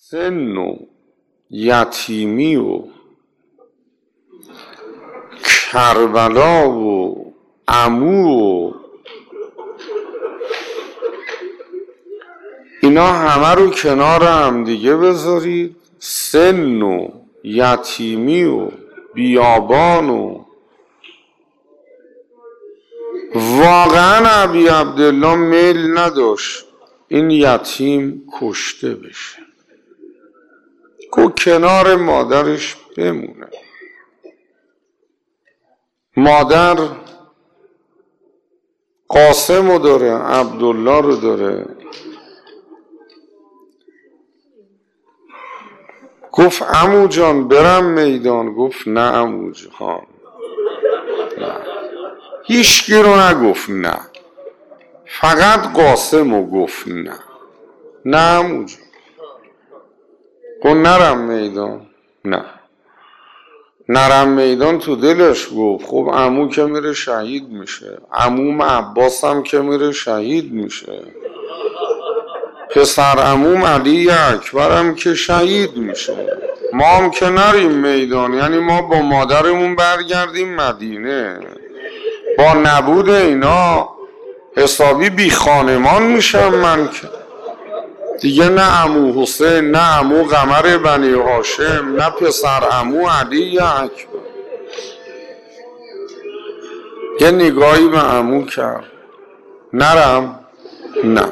سن و یتیمی و کربلا و عمو و اینا همه رو کنار هم دیگه بذارید. سن و یتیمی و بیابان و واقعا ابی عبدالله میل نداشت این یتیم کشته بشه، که کنار مادرش بمونه. مادر قاسم رو داره، عبدالله رو داره. گفت عمو جان برم میدان. گفت نه عمو جان، نه. هیچکی رو نگفت نه، فقط قاسم رو گفت نه. نه عمو جان. گفت نرم میدان. نه نرم میدان تو دلش گفت خب عمو که میره شهید میشه، عموم عباس هم که میره شهید میشه، پسر عموم علی اکبر هم که شهید میشه، ما هم که نریم میدان، یعنی ما با مادرمون برگردیم مدینه. با نبود اینا حسابی بی خانمان میشم من که دیگه. نه عمو حسین، نه عمو قمر بنی هاشم، نه پسر عمو علی اکبر. یه نگاهی به عمو کرد. نرم؟ نه.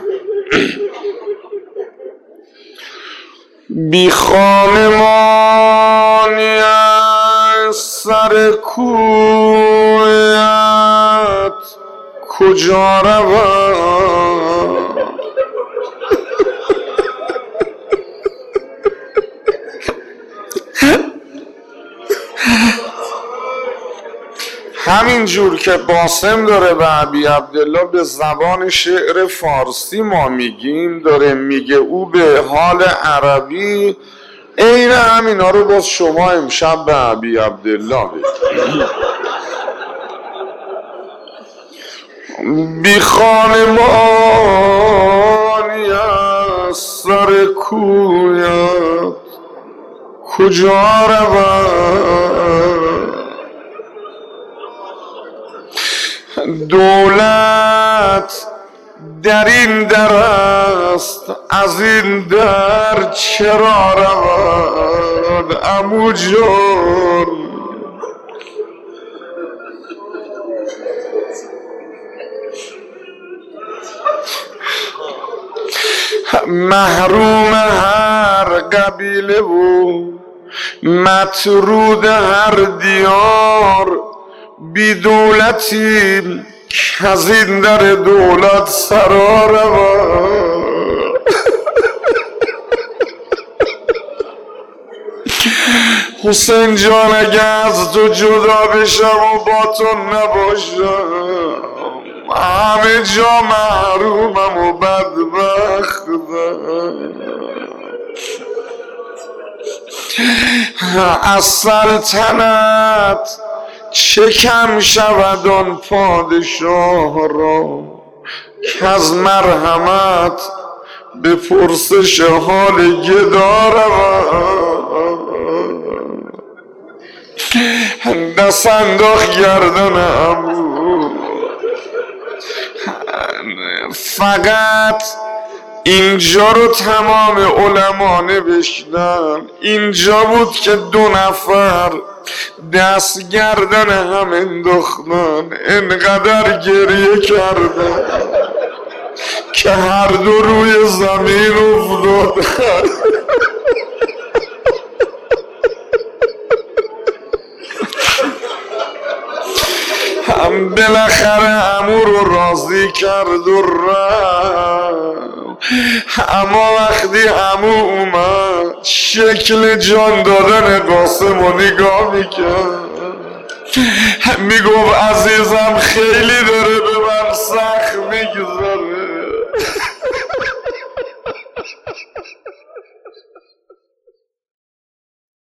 بی خانمانی از سر کویت کجا روم؟ همین جور که قاسم داره به ابی عبدالله به زبان شعر فارسی ما میگیم، داره میگه او به حال عربی. عین همینا رو باز شما امشب به ابی عبدالله بگید. بی خانمانی از سر کویت کجا روم؟ دولت در این در است، از این در چرا روم عمو جان؟ محروم هر قبیله و مطرود هر دیار، بی دولتیم که از این در دولت سرا روم. حسین جان اگه از تو جدا بشم و با تو نباشم، همه جا محرومم و بدبختم. از سلطنت چه کم شود آن پادشاه را، که از مرحمت به پرسش حال گدا روم. دست انداخت گردن عمو. فقط اینجا رو تمام علما نوشتن، اینجا بود که 2 نفر دست گردن هم انداختن، انقدر گریه کردن که هر دو روی زمین افتادن. هم بالاخره عمو رو راضی کرد و رفت. اما وقتی عمو اومد شکل جان دادن قاسم رو نگاه میکرد، میگفت عزیزم خیلی داره به من سخت میگذره،